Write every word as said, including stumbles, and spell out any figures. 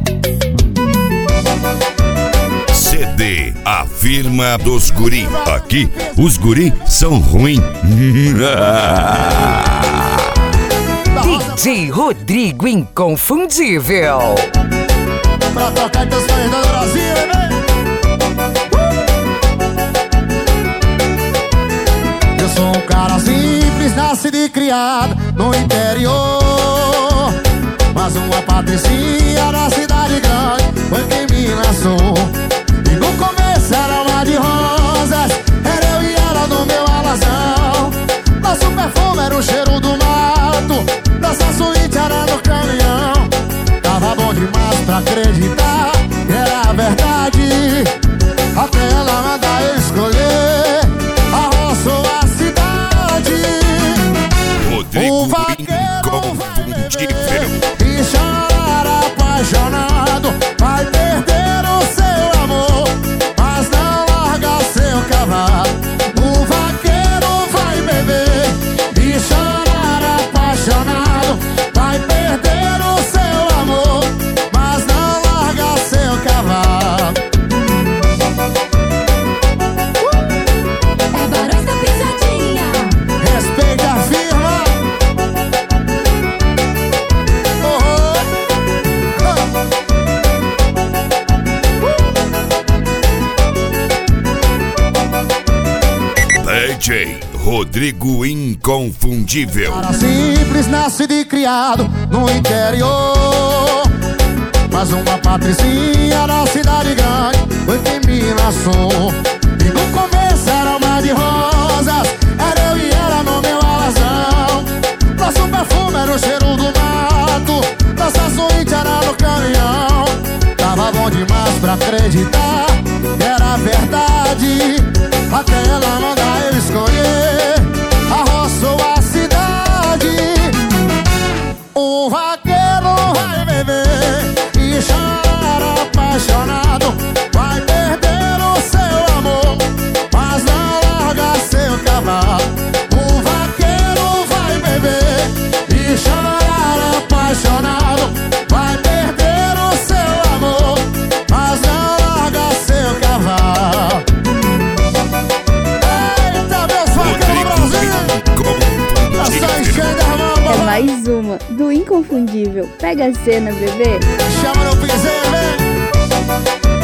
C D, a firma dos guri. Aqui, os guri são ruins. D J Rodrigo Inconfundível. Pra tocar teus sonhos do Brasil, né? Eu sou um cara simples, nascido e criado no interior. Mas uma patricinha na cidade grande foi quem me lançou. E no começo era uma de rosas, era eu e ela no meu alazão. Nosso perfume era o cheiro do mato, nossa suíte era no caminhão. Tava bom demais pra acreditar que era verdade, até ela mandar eu escolher a roça ou a cidade. Rodrigo O vaqueiro vai Inconfundível. e chorar apaixonado, vai perder o seu amor, mas não larga seu cavalo. O vaqueiro vai beber e chorar apaixonado, vai perder o seu amor, mas não larga seu cavalo. É Barões da Pisadinha. Respeite a firma. Oh, D J Rodrigo Inconfundível. Cara simples, nascido e criado no interior. Mas uma patricinha na cidade grande foi quem me lançou. E no começo era uma de rosas, era eu e ela no meu alazão. Nosso perfume era o cheiro do mato, nossa suíte era no caminhão. Tava bom demais pra acreditar que era verdade, até ela mandar eu escolher a roça ou a cidade. O vaqueiro vai beber e chorar apaixonado, vai perder o seu amor, mas não larga seu cavalo. O vaqueiro vai beber e chorar apaixonado, vai perder o seu amor, mas não larga seu cavalo. Eita, meus vaqueiros do Brasil! Eu sou enchendo a mão, É bola. mais uma do Inconfundível. Pega a cena, bebê. Chama no piseiro, vem!